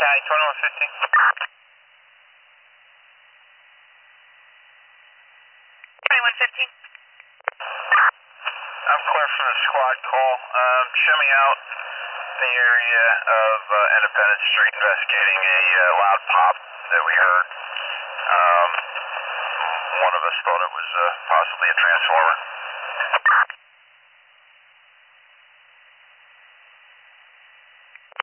Cali 2115. I'm clear for the squad call. Show me out the area of Independence Street investigating a loud pop that we heard. One of us thought it was possibly a transformer.